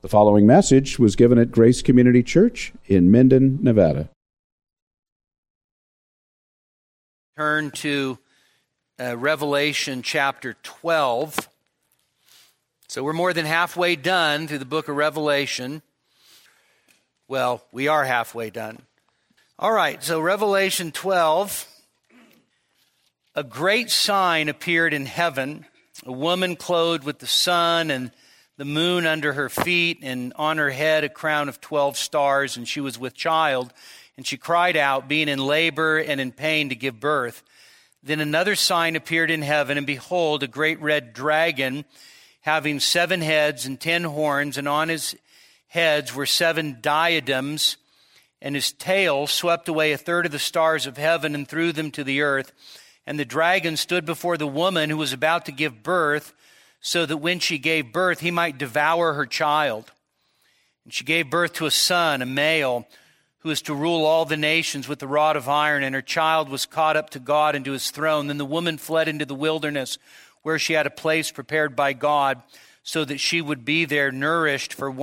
The following message was given at Grace Community Church in Minden, Nevada. Turn to Revelation chapter 12. So we're more than halfway done through the book of Revelation. Well, we are halfway done. All right, so Revelation 12. A great sign appeared in heaven, a woman clothed with the sun and the moon under her feet, and on her head a crown of 12 stars, and she was with child, and she cried out, being in labor and in pain to give birth. Then another sign appeared in heaven, and behold, a great red dragon, having 7 heads and 10 horns, and on his heads were 7 diadems, and his tail swept away 1/3 of the stars of heaven and threw them to the earth. And the dragon stood before the woman who was about to give birth, so that when she gave birth, he might devour her child. And she gave birth to a son, a male, who is to rule all the nations with the rod of iron, and her child was caught up to God and to his throne. Then the woman fled into the wilderness, where she had a place prepared by God, so that she would be there nourished for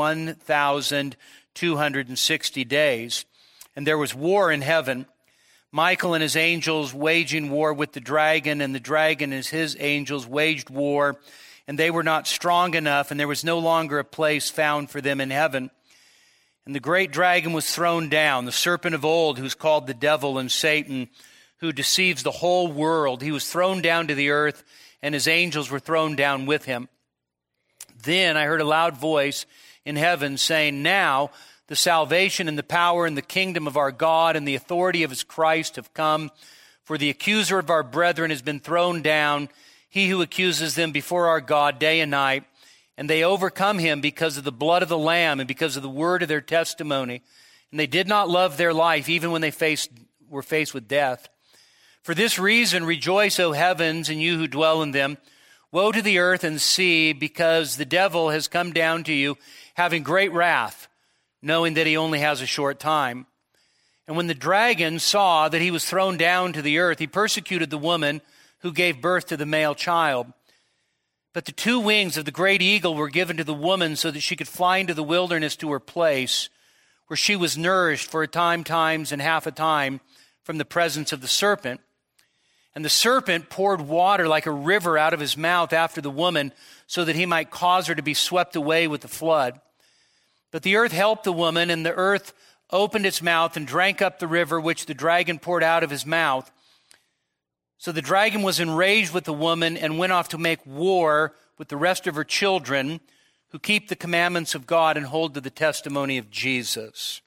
1,260 days. And there was war in heaven, Michael and his angels waging war with the dragon, and the dragon and his angels waged war, and they were not strong enough, and there was no longer a place found for them in heaven. And the great dragon was thrown down, the serpent of old, who's called the devil and Satan, who deceives the whole world. He was thrown down to the earth, and his angels were thrown down with him. Then I heard a loud voice in heaven saying, "Now the salvation and the power and the kingdom of our God and the authority of his Christ have come, for the accuser of our brethren has been thrown down, he who accuses them before our God day and night. And they overcome him because of the blood of the Lamb and because of the word of their testimony. And they did not love their life even when they were faced with death. For this reason rejoice, O heavens, and you who dwell in them. Woe to the earth and sea, because the devil has come down to you, having great wrath, knowing that he only has a short time. And when the dragon saw that he was thrown down to the earth, he persecuted the woman who gave birth to the male child. But the 2 wings of the great eagle were given to the woman so that she could fly into the wilderness to her place, where she was nourished for a time, times, and half a time from the presence of the serpent. And the serpent poured water like a river out of his mouth after the woman, so that he might cause her to be swept away with the flood. But the earth helped the woman, and the earth opened its mouth and drank up the river which the dragon poured out of his mouth. So the dragon was enraged with the woman and went off to make war with the rest of her children who keep the commandments of God and hold to the testimony of Jesus."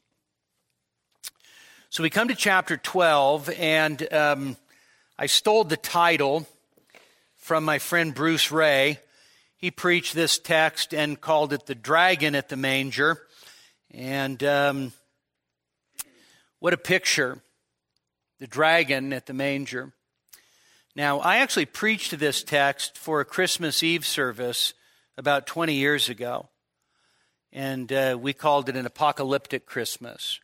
So we come to chapter 12, and I stole the title from my friend Bruce Ray. He preached this text and called it "The Dragon at the Manger." And what a picture, the dragon at the manger. Now, I actually preached this text for a Christmas Eve service about 20 years ago, and we called it an apocalyptic Christmas.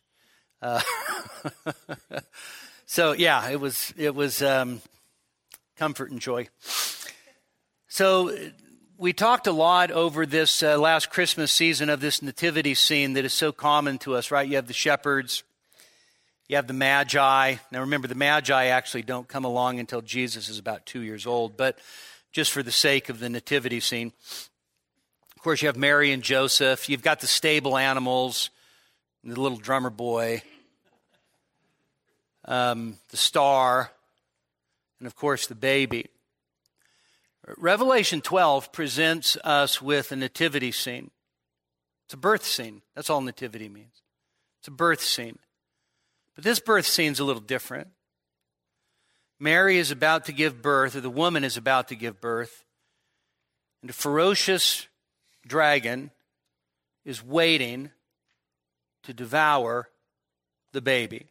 So, yeah, it was comfort and joy. So we talked a lot over this last Christmas season of this nativity scene that is so common to us, right? You have the shepherds. You have the Magi. Now remember, the Magi actually don't come along until Jesus is about 2 years old, but just for the sake of the nativity scene. Of course, you have Mary and Joseph. You've got the stable animals, the little drummer boy, the star, and of course the baby. Revelation 12 presents us with a nativity scene. It's a birth scene. That's all nativity means. It's a birth scene. But this birth scene is a little different. Mary is about to give birth, or the woman is about to give birth, and a ferocious dragon is waiting to devour the baby.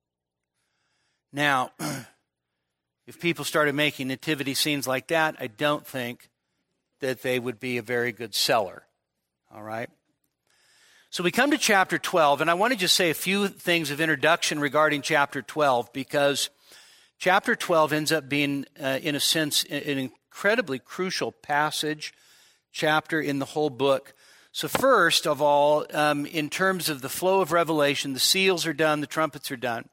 Now, if people started making nativity scenes like that, I don't think that they would be a very good seller. All right? So we come to chapter 12, and I want to just say a few things of introduction regarding chapter 12, because chapter 12 ends up being, in a sense, an incredibly crucial chapter in the whole book. So first of all, in terms of the flow of Revelation, the seals are done, the trumpets are done.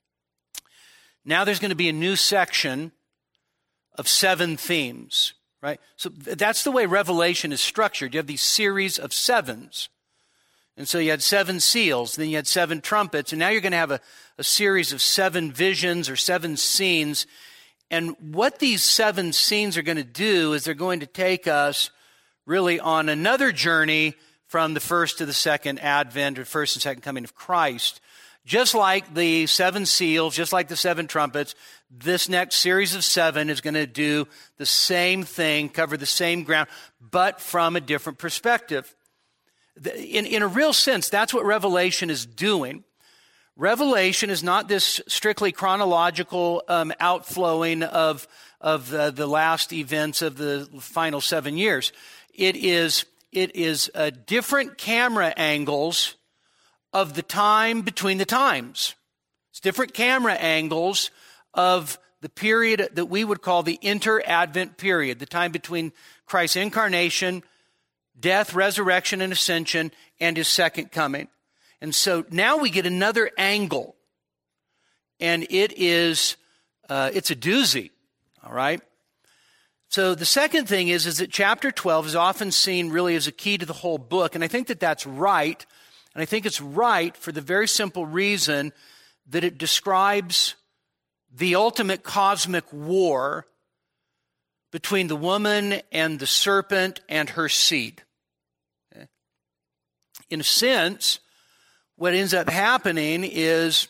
Now there's going to be a new section of 7 themes, right? So that's the way Revelation is structured. You have these series of 7s. And so you had 7 seals, then you had 7 trumpets, and now you're going to have a series of 7 visions or 7 scenes. And what these 7 scenes are going to do is they're going to take us really on another journey from the first to the second advent, or first and second coming of Christ. Just like the 7 seals, just like the 7 trumpets, this next series of 7 is going to do the same thing, cover the same ground, but from a different perspective. In a real sense, that's what Revelation is doing. Revelation is not this strictly chronological outflowing of the last events of the final 7 years. It is different camera angles of the time between the times. It's different camera angles of the period that we would call the inter-advent period, the time between Christ's incarnation, death, resurrection, and ascension, and his second coming. And so now we get another angle, and it's a doozy, all right? So the second thing is that chapter 12 is often seen really as a key to the whole book, and I think that that's right. And I think it's right for the very simple reason that it describes the ultimate cosmic war between the woman and the serpent and her seed. Okay? In a sense, what ends up happening is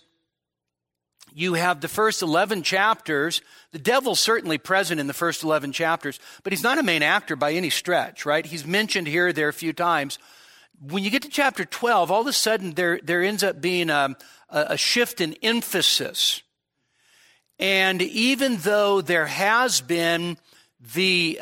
you have the first 11 chapters. The devil's certainly present in the first 11 chapters, but he's not a main actor by any stretch, right? He's mentioned here or there a few times. When you get to chapter 12, all of a sudden there ends up being a shift in emphasis. And even though there has been the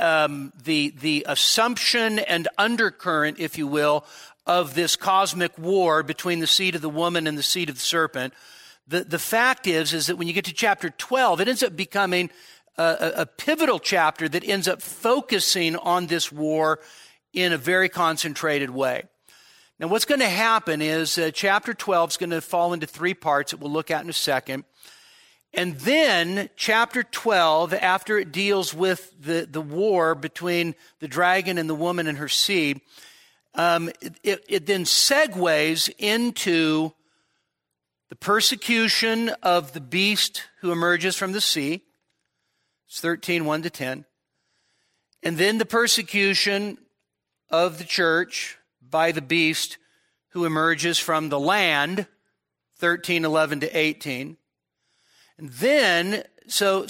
assumption and undercurrent, if you will, of this cosmic war between the seed of the woman and the seed of the serpent, the fact is that when you get to chapter 12, it ends up becoming a pivotal chapter that ends up focusing on this war in a very concentrated way. Now, what's going to happen is chapter 12 is going to fall into 3 parts that we'll look at in a second. And then chapter 12, after it deals with the war between the dragon and the woman and her seed, it then segues into the persecution of the beast who emerges from the sea. It's 13, 1-10. And then the persecution of the church by the beast who emerges from the land, 13, 11-18. And then, so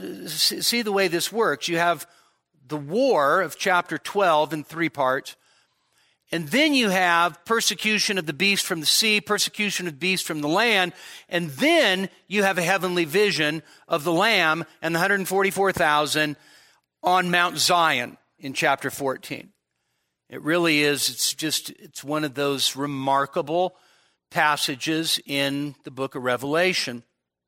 see the way this works. You have the war of chapter 12 in 3 parts. And then you have persecution of the beast from the sea, persecution of the beast from the land. And then you have a heavenly vision of the Lamb and the 144,000 on Mount Zion in chapter 14. It really is, it's one of those remarkable passages in the book of Revelation.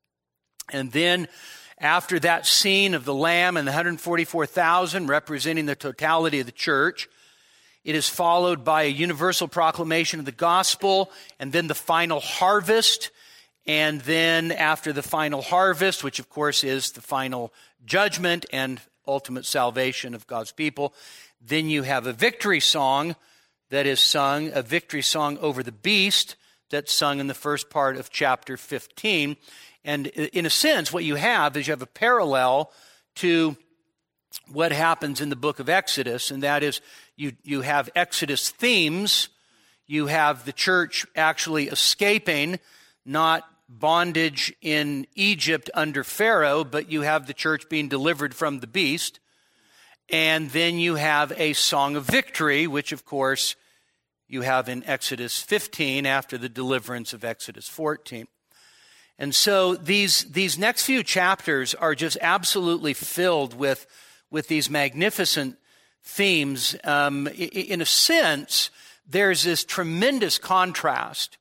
And then after that scene of the Lamb and the 144,000 representing the totality of the church, it is followed by a universal proclamation of the gospel, and then the final harvest. And then after the final harvest, which of course is the final judgment and ultimate salvation of God's people, then you have a victory song that is sung, a victory song over the beast that's sung in the first part of chapter 15. And in a sense, what you have is you have a parallel to what happens in the book of Exodus, and that is you have Exodus themes. You have the church actually escaping, not bondage in Egypt under Pharaoh, but you have the church being delivered from the beast. And then you have a song of victory, which of course you have in Exodus 15 after the deliverance of Exodus 14. And so these next few chapters are just absolutely filled with these magnificent themes. In a sense, there's this tremendous contrast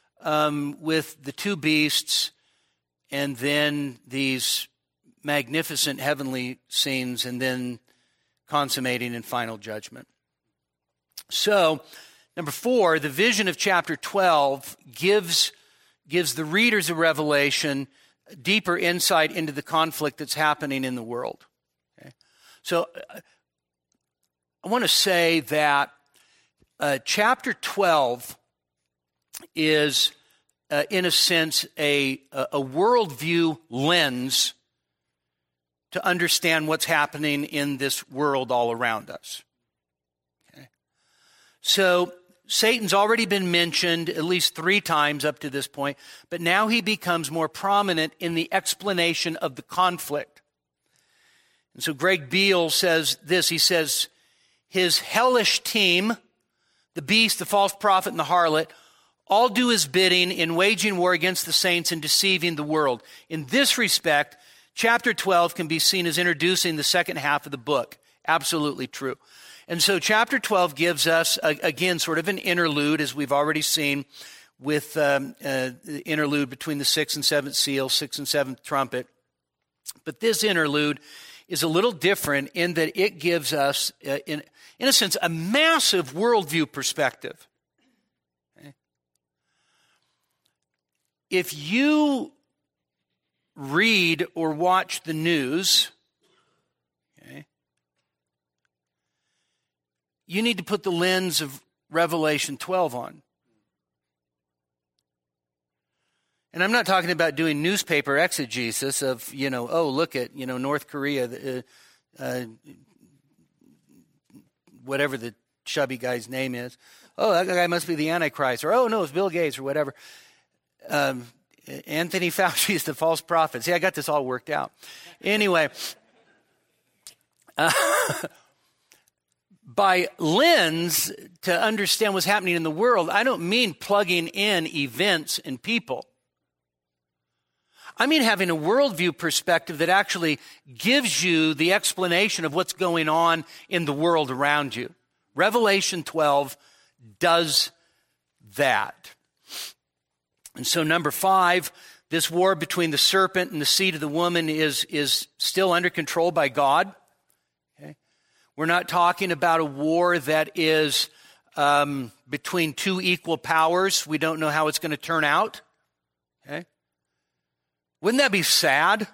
with the 2 beasts and then these magnificent heavenly scenes and then consummating in final judgment. So Number 4, the vision of chapter 12 gives the readers of Revelation deeper insight into the conflict that's happening in the world. Okay? So I want to say that chapter 12 is, in a sense, a worldview lens to understand what's happening in this world all around us. Okay? So Satan's already been mentioned at least 3 times up to this point, but now he becomes more prominent in the explanation of the conflict. And so Greg Beale says this, he says, his hellish team, the beast, the false prophet, and the harlot, all do his bidding in waging war against the saints and deceiving the world. In this respect, chapter 12 can be seen as introducing the second half of the book. Absolutely true. And so chapter 12 gives us, again, sort of an interlude, as we've already seen, with the interlude between the 6th and 7th seal, 6th and 7th trumpet. But this interlude is a little different in that it gives us, in a sense, a massive worldview perspective. Okay? If you read or watch the news, okay, you need to put the lens of Revelation 12 on. And I'm not talking about doing newspaper exegesis of, oh, look at, North Korea, whatever the chubby guy's name is. Oh, that guy must be the Antichrist. Or, oh, no, it's Bill Gates or whatever. Anthony Fauci is the false prophet. See, I got this all worked out. Anyway, by lens to understand what's happening in the world, I don't mean plugging in events and people. I mean having a worldview perspective that actually gives you the explanation of what's going on in the world around you. Revelation 12 does that. And so number 5, this war between the serpent and the seed of the woman is still under control by God. Okay? We're not talking about a war that is between 2 equal powers. We don't know how it's going to turn out. Okay? Wouldn't that be sad?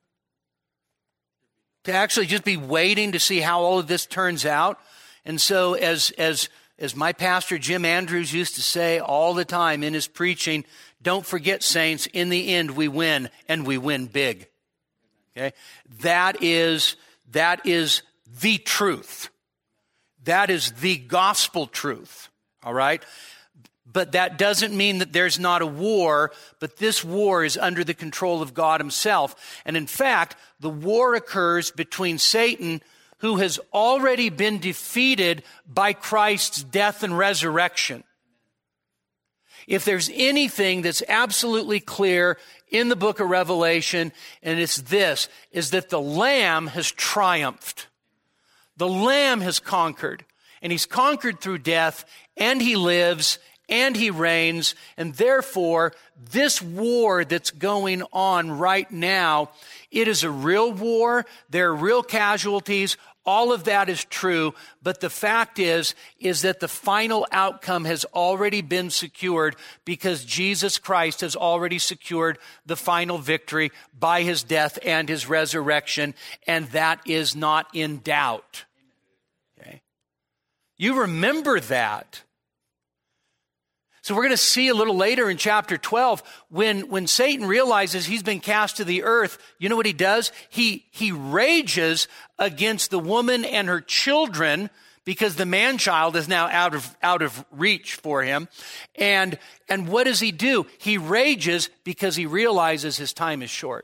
To actually just be waiting to see how all of this turns out. And so as my pastor Jim Andrews used to say all the time in his preaching, don't forget, saints, in the end we win, and we win big. Okay? That is the truth. That is the gospel truth. All right? But that doesn't mean that there's not a war, but this war is under the control of God himself. And in fact, the war occurs between Satan, who has already been defeated by Christ's death and resurrection. If there's anything that's absolutely clear in the book of Revelation, and it's this, is that the Lamb has triumphed. The Lamb has conquered, and he's conquered through death, and he lives, and he reigns, and therefore, this war that's going on right now, it is a real war. There are real casualties. All of that is true, but the fact is that the final outcome has already been secured because Jesus Christ has already secured the final victory by his death and his resurrection, and that is not in doubt. Okay? You remember that. So we're going to see a little later in chapter 12, when Satan realizes he's been cast to the earth, you know what he does? He rages against the woman and her children because the man-child is now out of reach for him. And what does he do? He rages because he realizes his time is short.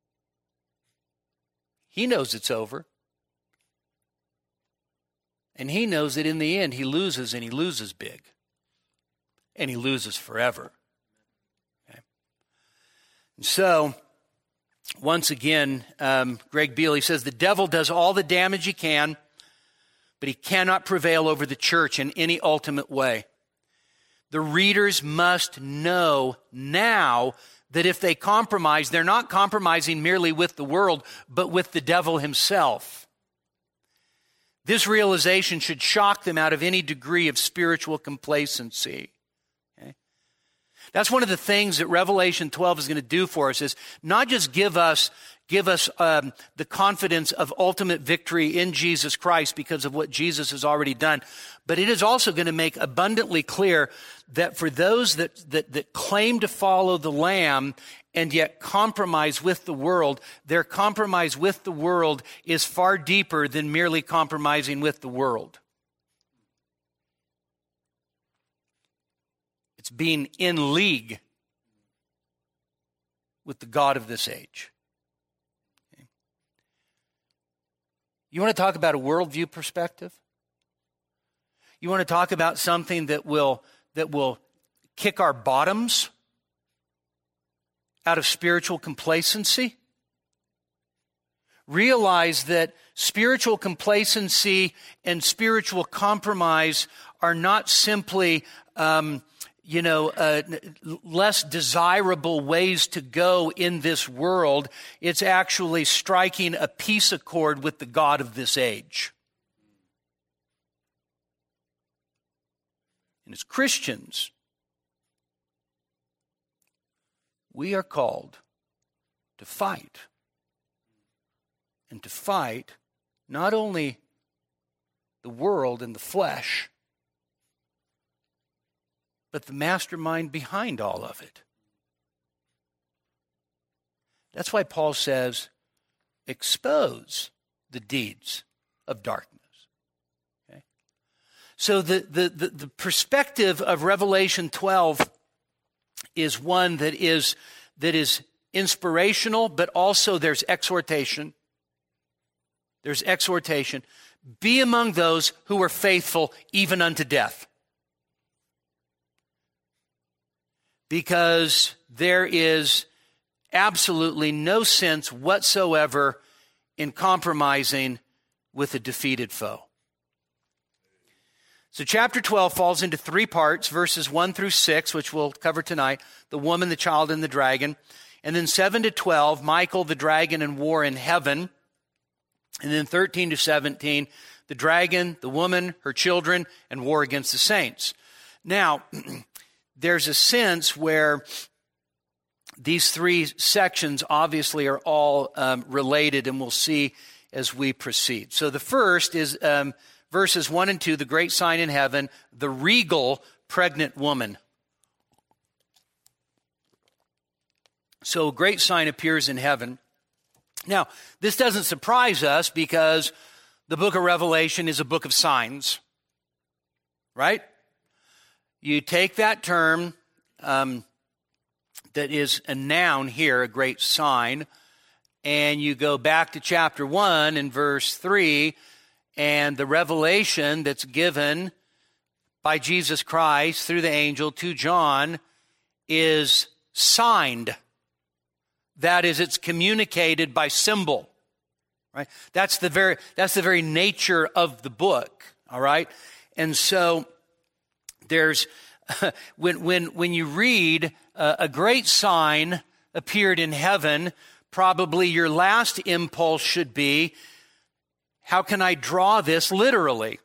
He knows it's over. And he knows that in the end he loses, and he loses big. And he loses forever. Okay. So, once again, Greg Beale, he says, the devil does all the damage he can, but he cannot prevail over the church in any ultimate way. The readers must know now that if they compromise, they're not compromising merely with the world, but with the devil himself. This realization should shock them out of any degree of spiritual complacency. Okay? That's one of the things that Revelation 12 is going to do for us, is not just give us the confidence of ultimate victory in Jesus Christ because of what Jesus has already done, but it is also going to make abundantly clear that for those that claim to follow the Lamb and yet compromise with the world, their compromise with the world is far deeper than merely compromising with the world. It's being in league with the God of this age. Okay. You want to talk about a worldview perspective? You want to talk about something that will kick our bottoms out of spiritual complacency? Realize that spiritual complacency and spiritual compromise are not simply less desirable ways to go in this world. It's actually striking a peace accord with the God of this age. And as Christians, we are called to fight. And to fight not only the world and the flesh, but the mastermind behind all of it. That's why Paul says, expose the deeds of darkness. Okay? So the perspective of Revelation 12 is one that is inspirational, but also there's exhortation. There's exhortation. Be among those who are faithful even unto death. Because there is absolutely no sense whatsoever in compromising with a defeated foe. So chapter 12 falls into three parts, verses 1 through 6, which we'll cover tonight, the woman, the child, and the dragon. And then 7 to 12, Michael, the dragon, and war in heaven. And then 13 to 17, the dragon, the woman, her children, and war against the saints. Now, there's a sense where these three sections obviously are all related, and we'll see as we proceed. So the first is verses 1 and 2, the great sign in heaven, the regal pregnant woman. So a great sign appears in heaven. Now, this doesn't surprise us because the book of Revelation is a book of signs, right? You take that term that is a noun here, a great sign, and you go back to chapter 1 and verse 3, and the revelation that's given by Jesus Christ through the angel to John is signed. That is, it's communicated by symbol, right? That's the very nature of the book, all right? And so there's when you read a great sign appeared in heaven, probably your last impulse should be, how can I draw this literally?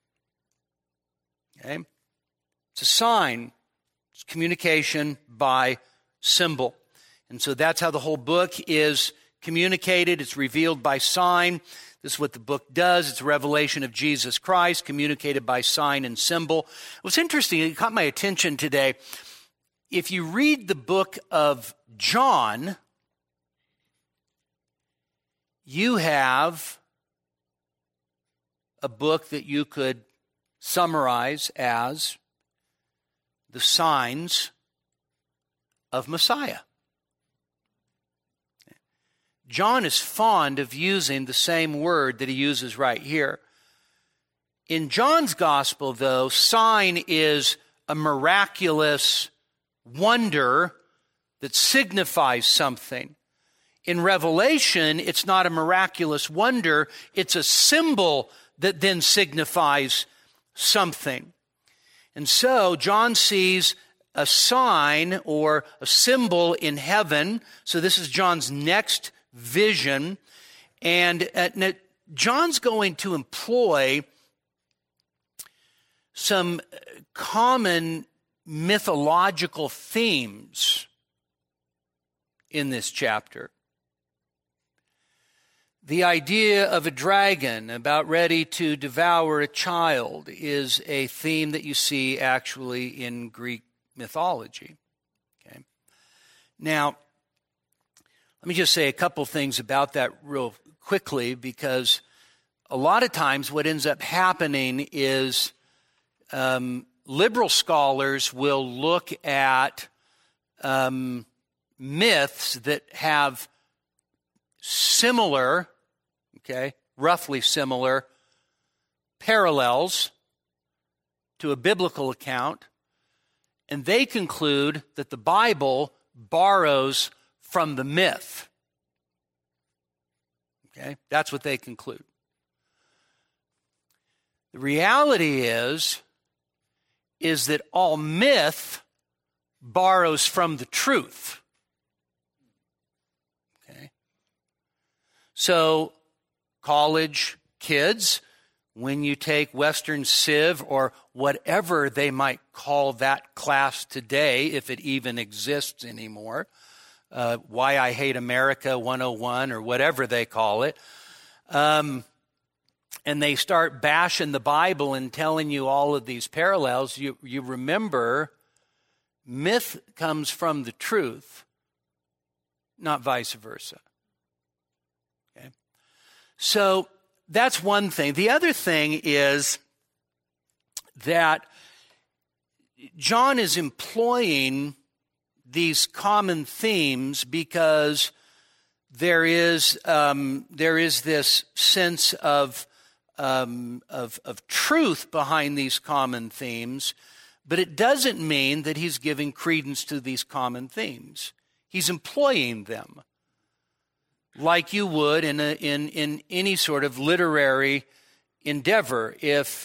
Okay? It's a sign. It's communication by symbol. And so that's how the whole book is communicated. It's revealed by sign. This is what the book does. It's a revelation of Jesus Christ, communicated by sign and symbol. What's interesting, it caught my attention today. If you read the book of John, you have a book that you could summarize as the signs of Messiah. John is fond of using the same word that he uses right here. In John's gospel, though, sign is a miraculous wonder that signifies something. In Revelation, it's not a miraculous wonder, it's a symbol that then signifies something. And so John sees a sign or a symbol in heaven. So this is John's next vision. And John's going to employ some common mythological themes in this chapter. The idea of a dragon about ready to devour a child is a theme that you see actually in Greek mythology. Okay. Now, let me just say a couple things about that real quickly, because a lot of times what ends up happening is liberal scholars will look at myths that have similar, roughly similar parallels to a biblical account, and they conclude that the Bible borrows from the myth. Okay, that's what they conclude. The reality is that all myth borrows from the truth. Okay? So, college kids, when you take Western Civ or whatever they might call that class today, if it even exists anymore, Why I Hate America 101 or whatever they call it, and they start bashing the Bible and telling you all of these parallels, you remember myth comes from the truth, not vice versa. Okay? So that's one thing. The other thing is that John is employing these common themes because there is this sense of truth behind these common themes, but it doesn't mean that he's giving credence to these common themes. He's employing them like you would in any sort of literary endeavor. If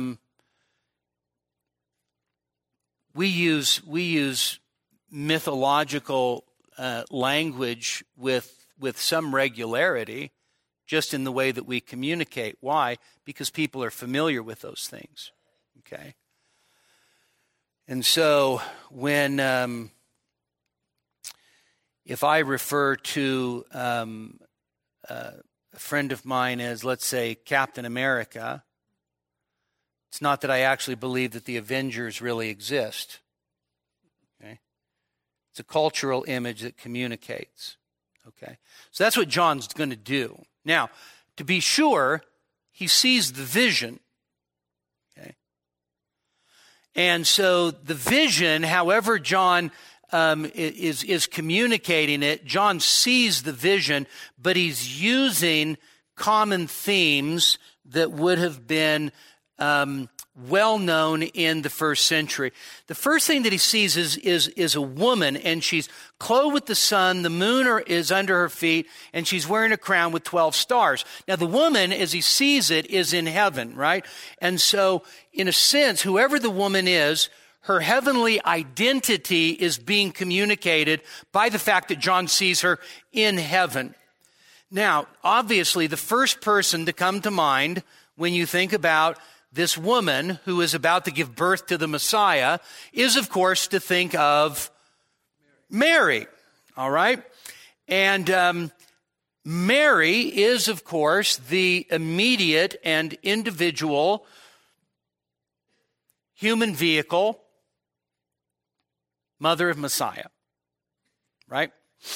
we use mythological language with some regularity, just in the way that we communicate. Why? Because people are familiar with those things. Okay? And so when if I refer to a friend of mine as, let's say, Captain America, it's not that I actually believe that the Avengers really exist. Okay? It's a cultural image that communicates. Okay? So that's what John's going to do. Now, to be sure, he sees the vision. Okay? And so the vision, however John is communicating it, John sees the vision, but he's using common themes that would have been well known in the first century. The first thing that he sees is a woman, and she's clothed with the sun, the moon is under her feet, and she's wearing a crown with 12 stars. Now the woman, as he sees it, is in heaven, right? And so, in a sense, whoever the woman is, her heavenly identity is being communicated by the fact that John sees her in heaven. Now, obviously, the first person to come to mind when you think about this woman who is about to give birth to the Messiah is, of course, to think of Mary. All right? And Mary is, of course, the immediate and individual human vehicle, mother of Messiah. Right?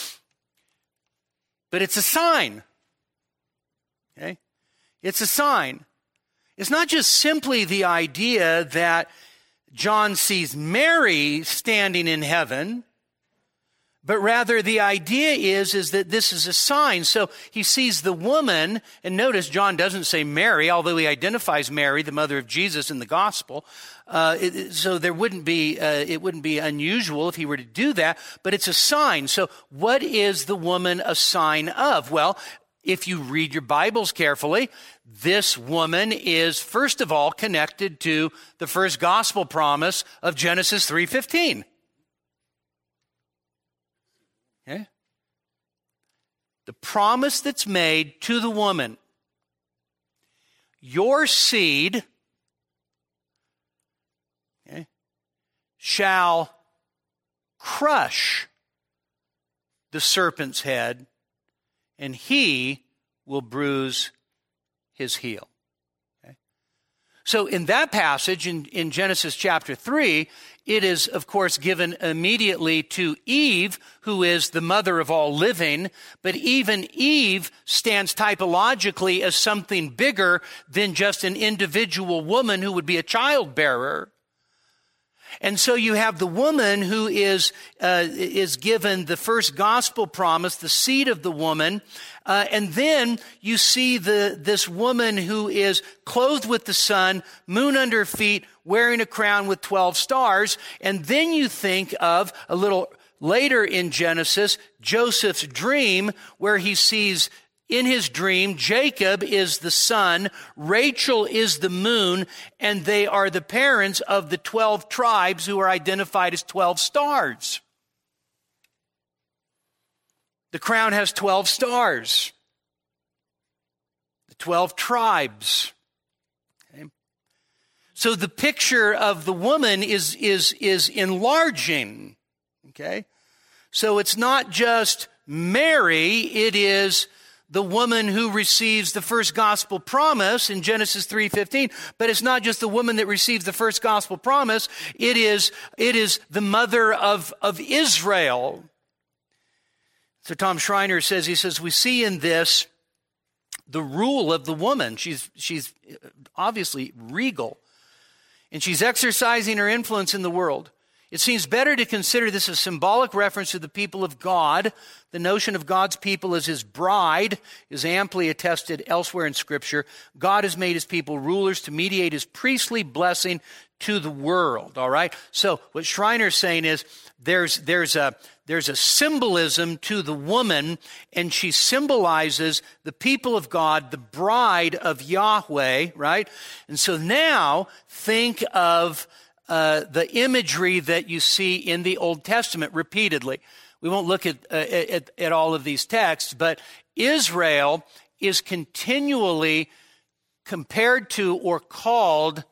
But it's a sign. Okay? It's a sign. It's not just simply the idea that John sees Mary standing in heaven, but rather the idea is that this is a sign. So he sees the woman, and notice John doesn't say Mary, although he identifies Mary, the mother of Jesus, in the gospel. So it wouldn't be unusual if he were to do that, but it's a sign. So what is the woman a sign of? Well, if you read your Bibles carefully, this woman is, first of all, connected to the first gospel promise of Genesis 3:15. Okay? The promise that's made to the woman. your seed shall crush the serpent's head, and he will bruise his heel. Okay? So in that passage in Genesis chapter 3, it is, of course, given immediately to Eve, who is the mother of all living. But even Eve stands typologically as something bigger than just an individual woman who would be a childbearer. And so you have the woman who is given the first gospel promise, the seed of the woman, and then you see this woman who is clothed with the sun, moon under her feet, wearing a crown with 12 stars, and then you think of a little later in Genesis, Joseph's dream, where he sees in his dream, Jacob is the sun, Rachel is the moon, and they are the parents of the 12 tribes who are identified as 12 stars. The crown has 12 stars. The 12 tribes. Okay. So the picture of the woman is enlarging. Okay. So it's not just Mary, it is the woman who receives the first gospel promise in Genesis 3:15, but it's not just the woman that receives the first gospel promise, it is the mother of Israel. So Tom Schreiner says, we see in this the rule of the woman. She's obviously regal, and she's exercising her influence in the world. It seems better to consider this a symbolic reference to the people of God. The notion of God's people as his bride is amply attested elsewhere in Scripture. God has made his people rulers to mediate his priestly blessing to the world. All right? So what Schreiner's saying is there's a symbolism to the woman, and she symbolizes the people of God, the bride of Yahweh, right? And so now think of the imagery that you see in the Old Testament repeatedly. We won't look at all of these texts, but Israel is continually compared to or called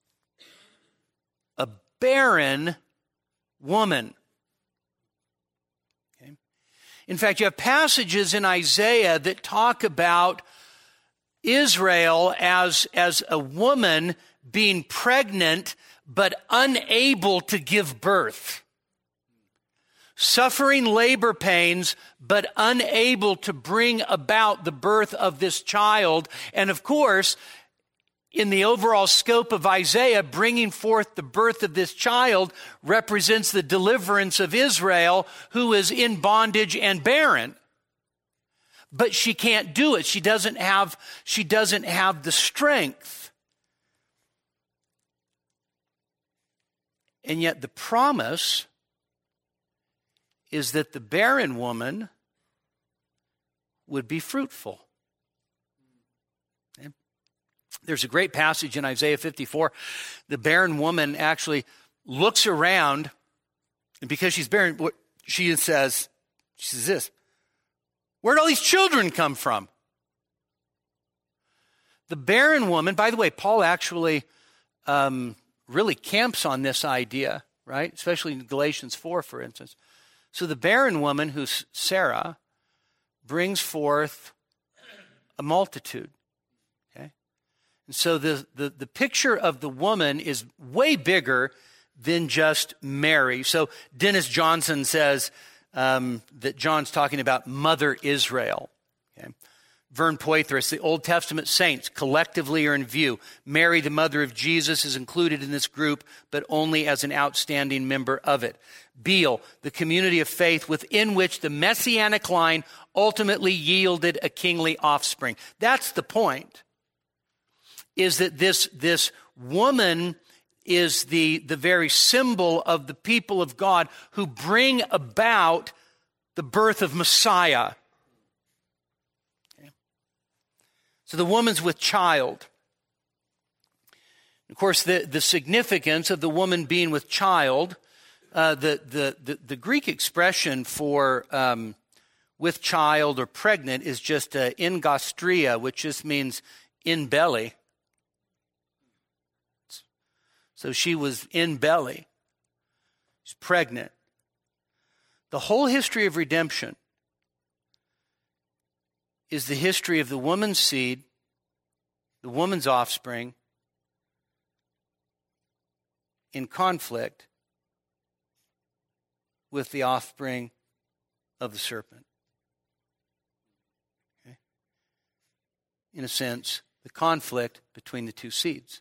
a barren woman. Okay? In fact, you have passages in Isaiah that talk about Israel as a woman being pregnant but unable to give birth. Suffering labor pains, but unable to bring about the birth of this child. And of course, in the overall scope of Isaiah, bringing forth the birth of this child represents the deliverance of Israel, who is in bondage and barren. But she can't do it. She doesn't have the strength. And yet the promise is that the barren woman would be fruitful. Okay? There's a great passage in Isaiah 54. The barren woman actually looks around, and because she's barren, she says this: where'd all these children come from? The barren woman, by the way, Paul actually really camps on this idea, right? Especially in Galatians 4, for instance. So the barren woman, who's Sarah, brings forth a multitude. Okay? And so the picture of the woman is way bigger than just Mary. So Dennis Johnson says that John's talking about Mother Israel. Okay? Vern Poythress, the Old Testament saints collectively are in view. Mary, the mother of Jesus, is included in this group, but only as an outstanding member of it. Beale, the community of faith within which the messianic line ultimately yielded a kingly offspring. That's the point, is that this woman is the very symbol of the people of God who bring about the birth of Messiah. So the woman's with child. Of course, the significance of the woman being with child, the Greek expression for with child or pregnant is just engastria, which just means in belly. So she was in belly. She's pregnant. The whole history of redemption is the history of the woman's seed, the woman's offspring, in conflict with the offspring of the serpent. Okay? In a sense, the conflict between the two seeds.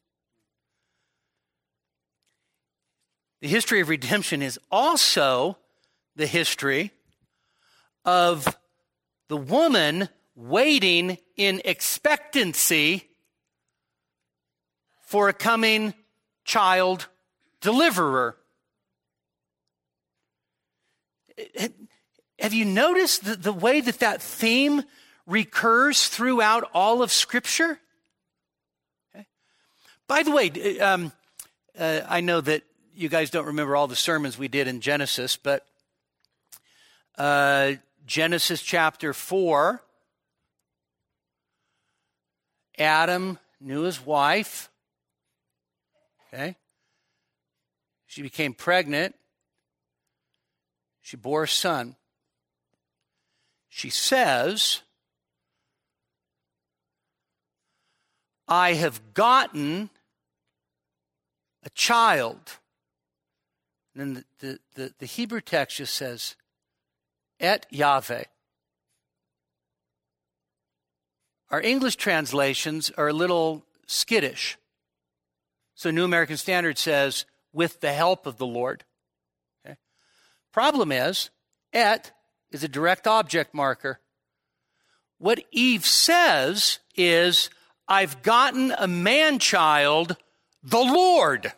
The history of redemption is also the history of the woman waiting in expectancy for a coming child deliverer. Have you noticed the way that theme recurs throughout all of Scripture? Okay. By the way, I know that you guys don't remember all the sermons we did in Genesis, but Genesis chapter 4, Adam knew his wife. Okay. She became pregnant. She bore a son. She says, I have gotten a child. And then the Hebrew text just says, et Yahweh. Our English translations are a little skittish. So New American Standard says, with the help of the Lord. Okay. Problem is, et is a direct object marker. What Eve says is, I've gotten a man-child, the Lord.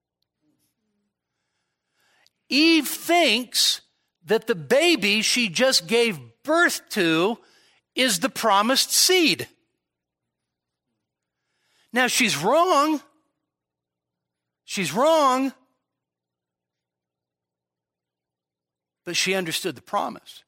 Eve thinks that the baby she just gave birth to is the promised seed. Now, she's wrong. She's wrong. But she understood the promise.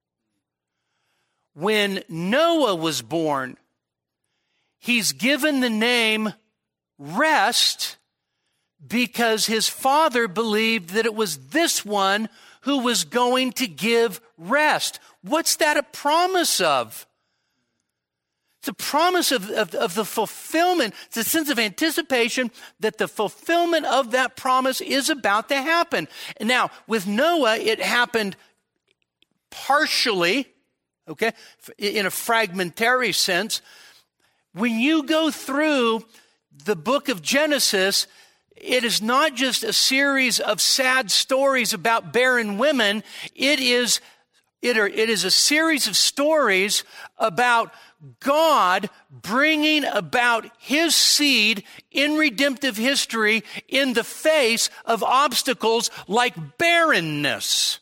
When Noah was born, he's given the name Rest because his father believed that it was this one who was going to give rest. What's that a promise of? It's a promise of the fulfillment. It's a sense of anticipation that the fulfillment of that promise is about to happen. And now, with Noah, it happened partially, okay, in a fragmentary sense. When you go through the book of Genesis, it is not just a series of sad stories about barren women. It is a series of stories about God bringing about his seed in redemptive history in the face of obstacles like barrenness.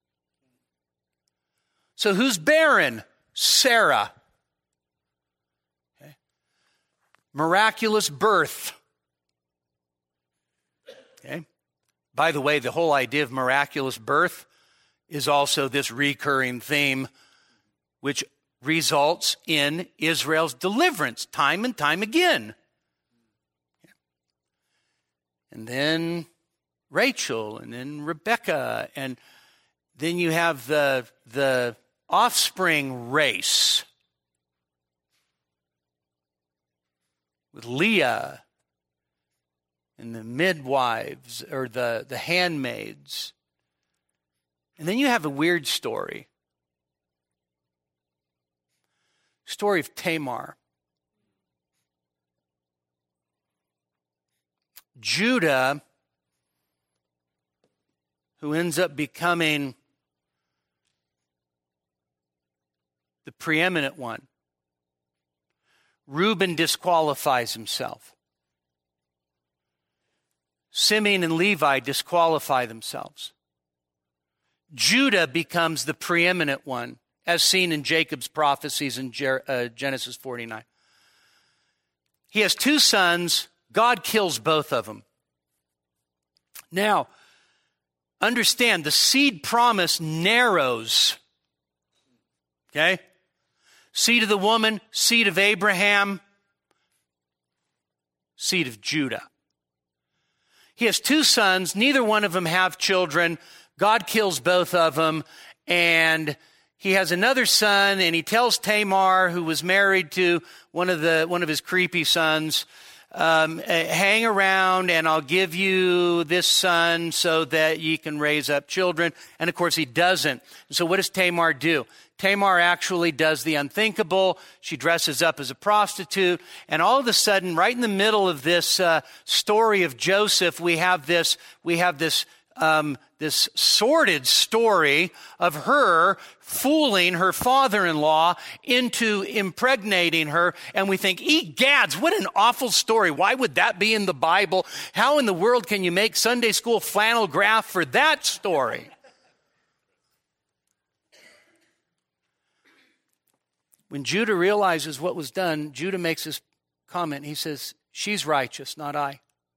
So who's barren? Sarah. Okay. Miraculous birth. Okay. By the way, the whole idea of miraculous birth is also this recurring theme, which results in Israel's deliverance time and time again. And then Rachel, and then Rebecca, and then you have the offspring race with Leah and the midwives or the handmaids. And then you have a weird story. Story of Tamar. Judah, who ends up becoming the preeminent one. Reuben disqualifies himself. Simeon and Levi disqualify themselves. Judah becomes the preeminent one, as seen in Jacob's prophecies in Genesis 49. He has two sons. God kills both of them. Now, understand, the seed promise narrows. Okay? Seed of the woman, seed of Abraham, seed of Judah. He has two sons. Neither one of them have children. God kills both of them. And he has another son, and he tells Tamar, who was married to one of his creepy sons, hang around and I'll give you this son so that you can raise up children. And of course he doesn't. So what does Tamar do? Tamar actually does the unthinkable. She dresses up as a prostitute. And all of a sudden, right in the middle of this story of Joseph, we have this sordid story of her fooling her father-in-law into impregnating her. And we think, egads, what an awful story. Why would that be in the Bible? How in the world can you make Sunday school flannel graph for that story? When Judah realizes what was done, Judah makes this comment. He says, she's righteous, not I.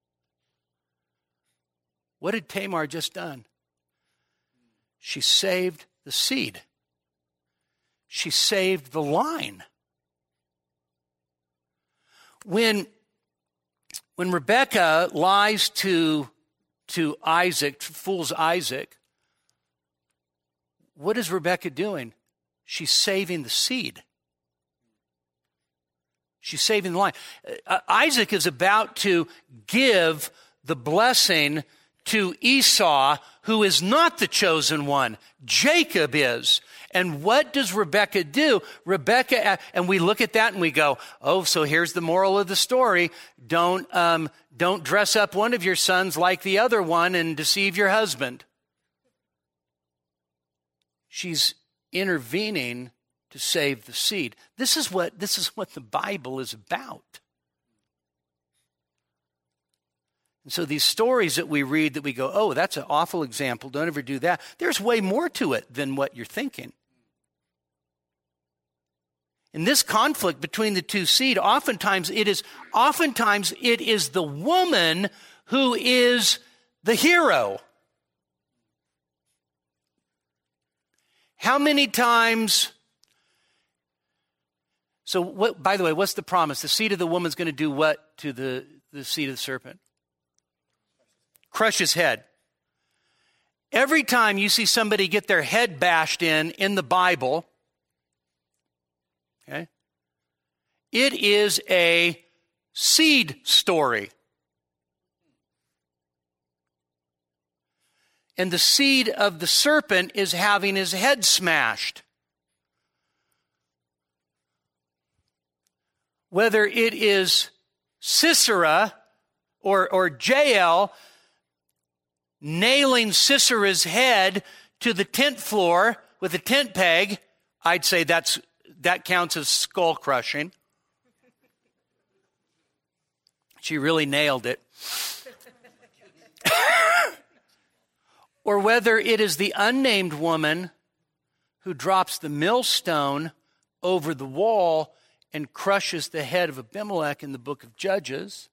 What had Tamar just done? She saved the seed. She saved the line. When Rebekah lies to Isaac, fools Isaac, what is Rebekah doing? She's saving the seed. She's saving the line. Isaac is about to give the blessing to Esau, who is not the chosen one. Jacob is. And what does Rebekah do? And we look at that and we go, oh, so here's the moral of the story. Don't dress up one of your sons like the other one and deceive your husband. She's intervening to save the seed. This is what the Bible is about. And so these stories that we read that we go, oh, that's an awful example. Don't ever do that. There's way more to it than what you're thinking. In this conflict between the two seed, oftentimes it is the woman who is the hero. How many times? So, by the way, what's the promise? The seed of the woman's going to do what to the seed of the serpent? Crush his head. Every time you see somebody get their head bashed in the Bible, okay, it is a seed story. And the seed of the serpent is having his head smashed. Whether it is Sisera or Jael nailing Sisera's head to the tent floor with a tent peg, I'd say that counts as skull crushing. She really nailed it. Or whether it is the unnamed woman who drops the millstone over the wall and crushes the head of Abimelech in the book of Judges.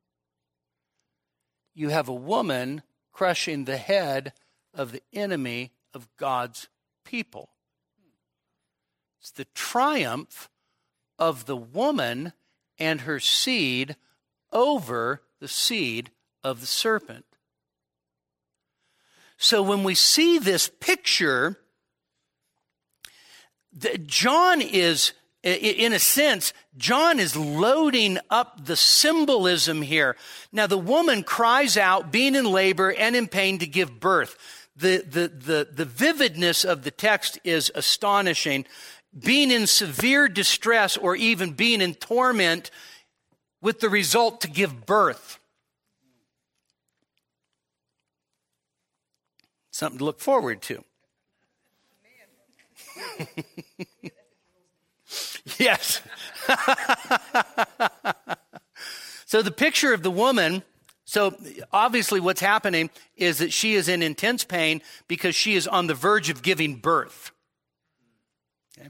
You have a woman crushing the head of the enemy of God's people. It's the triumph of the woman and her seed over the seed of the serpent. So when we see this picture, John is, in a sense, John is loading up the symbolism here. Now, the woman cries out, being in labor and in pain to give birth. The vividness of the text is astonishing. Being in severe distress or even being in torment with the result to give birth. Something to look forward to. Yes. So the picture of the woman, so obviously what's happening is that she is in intense pain because she is on the verge of giving birth. Okay?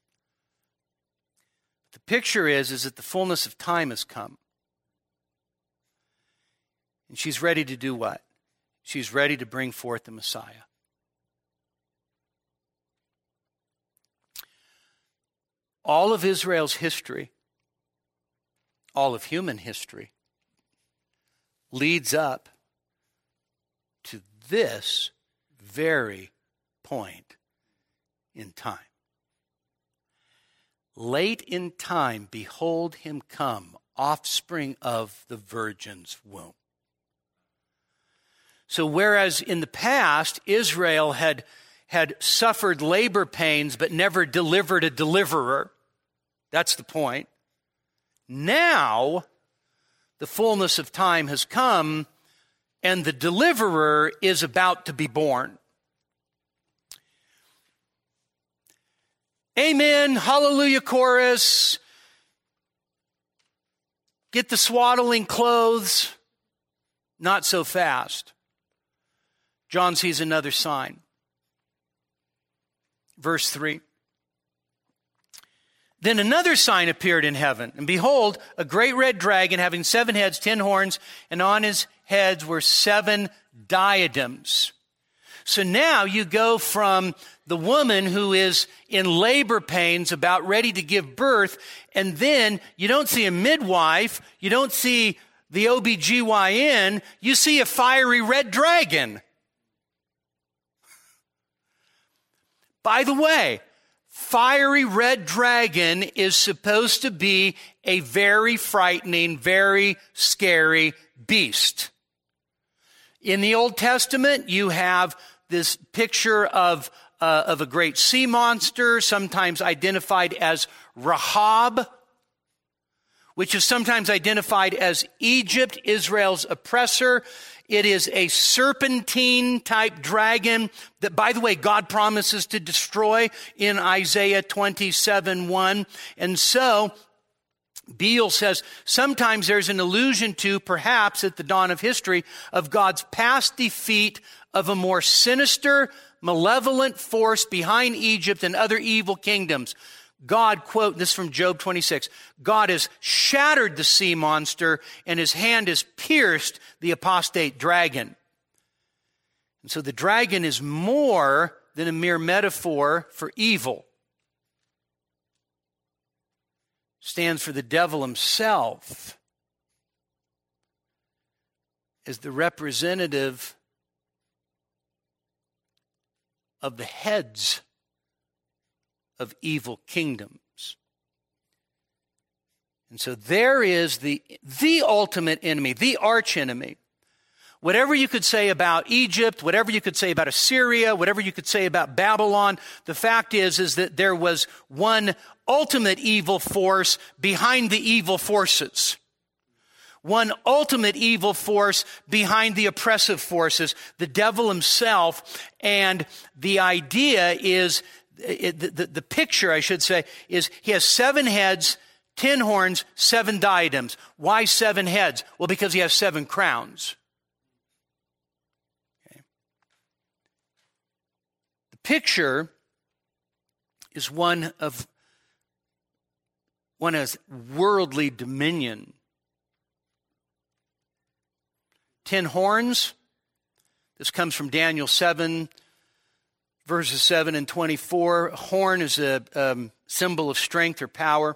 The picture is that the fullness of time has come. And she's ready to do what? She's ready to bring forth the Messiah. All of Israel's history, all of human history, leads up to this very point in time. Late in time, behold him come, offspring of the virgin's womb. So whereas in the past, Israel had suffered labor pains but never delivered a deliverer, that's the point. Now, the fullness of time has come, and the deliverer is about to be born. Amen, hallelujah chorus. Get the swaddling clothes. Not so fast. John sees another sign. Verse 3. Then another sign appeared in heaven, and behold, a great red dragon having 7 heads, 10 horns, and on his heads were 7 diadems. So now you go from the woman who is in labor pains, about ready to give birth, and then you don't see a midwife, you don't see the OBGYN, you see a fiery red dragon. By the way, fiery red dragon is supposed to be a very frightening, very scary beast. In the Old Testament, you have this picture of a great sea monster, sometimes identified as Rahab, which is sometimes identified as Egypt, Israel's oppressor. It is a serpentine-type dragon that, by the way, God promises to destroy in Isaiah 27:1. And so, Beale says, sometimes there's an allusion to, perhaps at the dawn of history, of God's past defeat of a more sinister, malevolent force behind Egypt and other evil kingdoms. God, quote, this is from Job 26, God has shattered the sea monster and his hand has pierced the apostate dragon. And so the dragon is more than a mere metaphor for evil. Stands for the devil himself as the representative of the heads of evil kingdoms. And so there is the ultimate enemy, the arch enemy. Whatever you could say about Egypt, whatever you could say about Assyria, whatever you could say about Babylon, the fact is that there was one ultimate evil force behind the evil forces. One ultimate evil force behind the oppressive forces, the devil himself. And the idea is, the picture, I should say, is he has 7 heads, 10 horns, 7 diadems. Why 7 heads? Well, because he has 7 crowns. Okay. The picture is one of worldly dominion. 10 horns. This comes from Daniel 7, verses 7 and 24. Horn is a symbol of strength or power.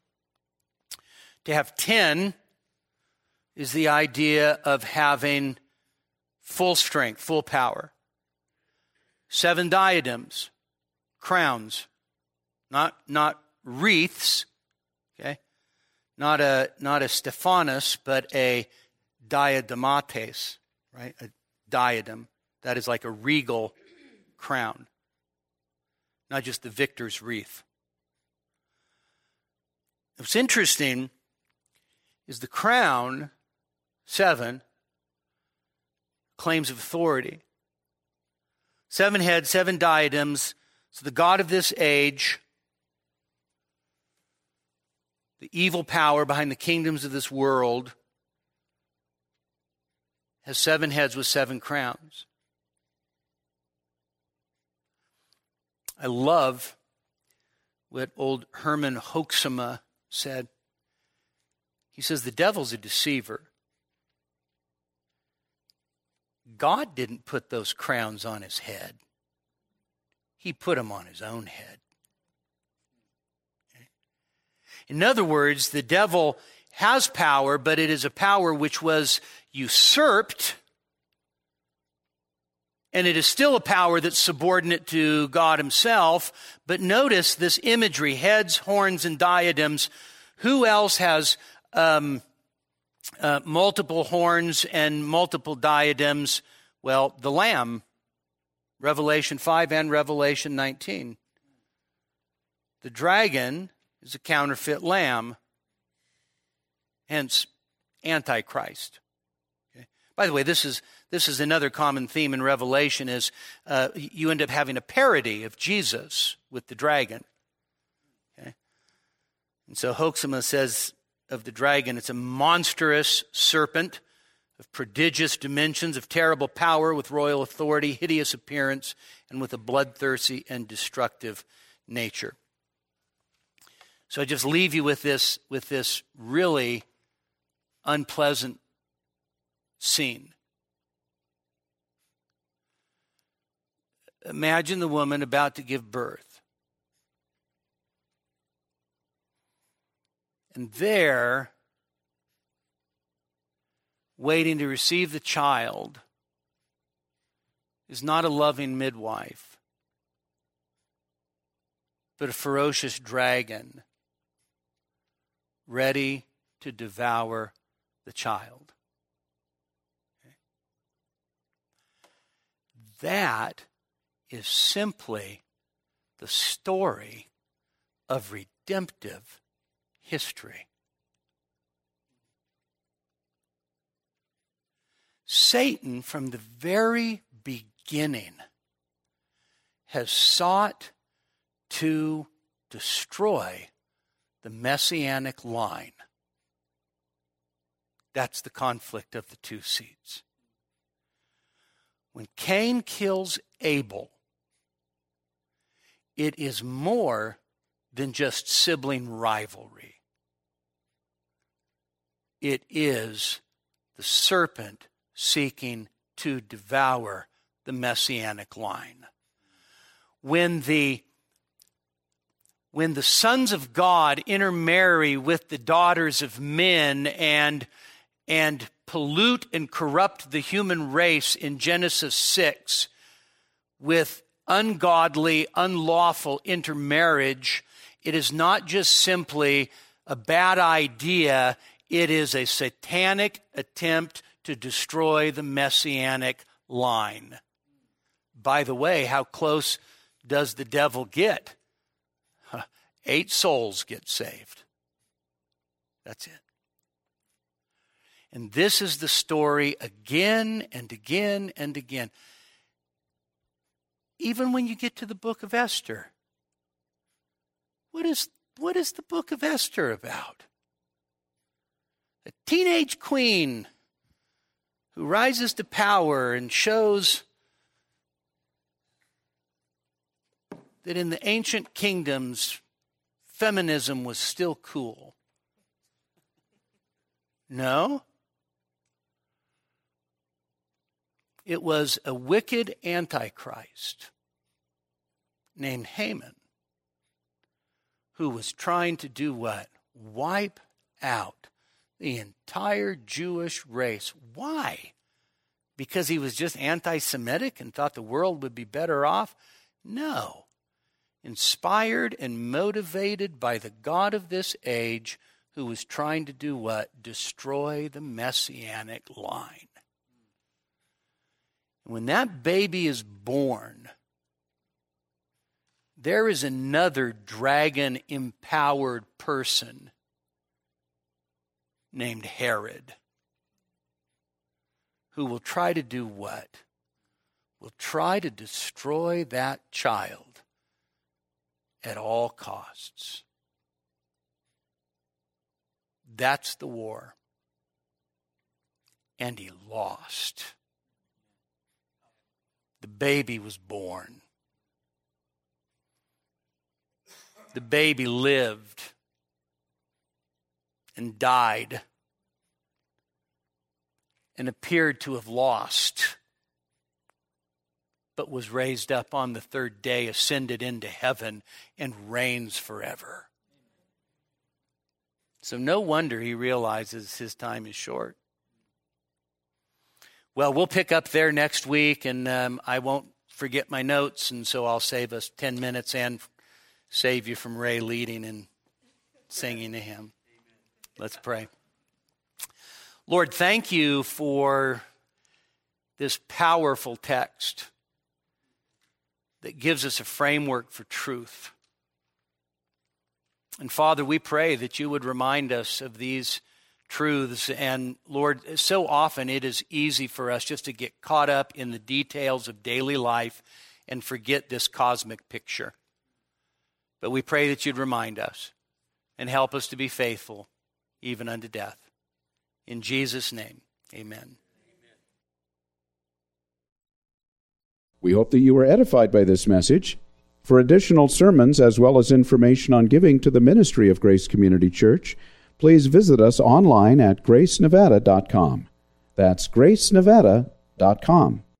To have 10 is the idea of having full strength, full power. 7 diadems, crowns, not wreaths, okay? Not a Stephanos, but a diademates, right? A diadem. That is like a regal crown, not just the victor's wreath. What's interesting is the crown, 7, claims of authority. 7 heads, 7 diadems. So the God of this age, the evil power behind the kingdoms of this world, has 7 heads with 7 crowns. I love what old Herman Hoeksema said. He says, the devil's a deceiver. God didn't put those crowns on his head. He put them on his own head. Okay? In other words, the devil has power, but it is a power which was usurped And it is still a power that's subordinate to God himself. But notice this imagery, heads, horns, and diadems. Who else has multiple horns and multiple diadems? Well, the Lamb, Revelation 5 and Revelation 19. The dragon is a counterfeit lamb, hence Antichrist. Okay. By the way, this is another common theme in Revelation is you end up having a parody of Jesus with the dragon. Okay. And so Hoeksema says of the dragon, it's a monstrous serpent of prodigious dimensions, of terrible power, with royal authority, hideous appearance, and with a bloodthirsty and destructive nature. So I just leave you with this really unpleasant scene. Imagine the woman about to give birth. And there, waiting to receive the child, is not a loving midwife, but a ferocious dragon ready to devour the child. Okay. That is simply the story of redemptive history. Satan, from the very beginning, has sought to destroy the messianic line. That's the conflict of the two seeds. When Cain kills Abel, it is more than just sibling rivalry. It is the serpent seeking to devour the messianic line. When the sons of God intermarry with the daughters of men and pollute and corrupt the human race in Genesis 6 with ungodly, unlawful intermarriage, it is not just simply a bad idea, it is a satanic attempt to destroy the messianic line. By the way, how close does the devil get? 8 souls get saved. That's it. And this is the story again and again and again. Even when you get to the book of Esther, what is the book of Esther about? A teenage queen who rises to power and shows that in the ancient kingdoms, feminism was still cool. No. It was a wicked antichrist named Haman who was trying to do what? Wipe out the entire Jewish race. Why? Because he was just anti-Semitic and thought the world would be better off? No. Inspired and motivated by the God of this age who was trying to do what? Destroy the messianic line. When that baby is born, there is another dragon-empowered person named Herod who will try to do what? Will try to destroy that child at all costs. That's the war. And he lost. The baby was born. The baby lived and died and appeared to have lost, but was raised up on the third day, ascended into heaven, and reigns forever. So no wonder he realizes his time is short. Well, we'll pick up there next week, and I won't forget my notes, and so I'll save us 10 minutes and save you from Ray leading and singing a hymn. Let's pray. Lord, thank you for this powerful text that gives us a framework for truth. And Father, we pray that you would remind us of these truths. And Lord, so often it is easy for us just to get caught up in the details of daily life and forget this cosmic picture. But we pray that you'd remind us and help us to be faithful even unto death. In Jesus' name, amen. We hope that you were edified by this message. For additional sermons as well as information on giving to the ministry of Grace Community Church, please visit us online at gracenevada.com. That's gracenevada.com.